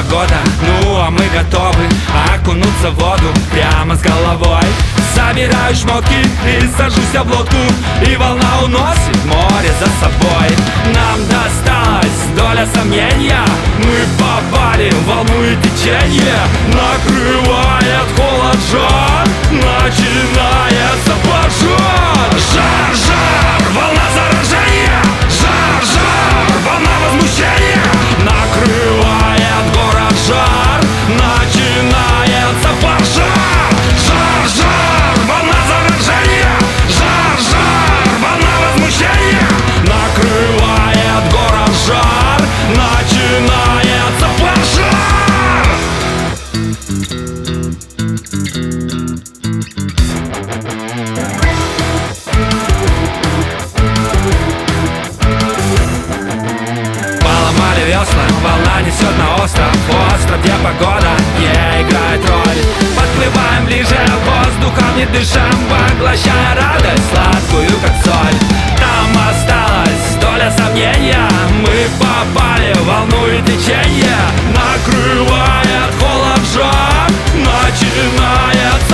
погода, ну а мы готовы окунуться в воду прямо с головой. Собираю шмотки и сажусь в лодку, и волна уносит море за собой. Нам досталась доля сомнения, мы попали в волну и течение. Накрывает холод, жар, начинается пожар. Жар, жар, волна заражения, жар, жар, волна возмущения. Накрывает город жар, начинается пожар. Жар, жар, волна заражения, жар, жар, волна возмущения. Накрывает город жар, начинается пожар. Поломали весла, волна несет на остров. Остров, где погода не играет роль. Подплываем ближе, воздухом не дышим, поглощая радость сладкую, как соль. Там осталась доля сомнения, мы попали в волну и течение. Накрывает холод, жар, начинается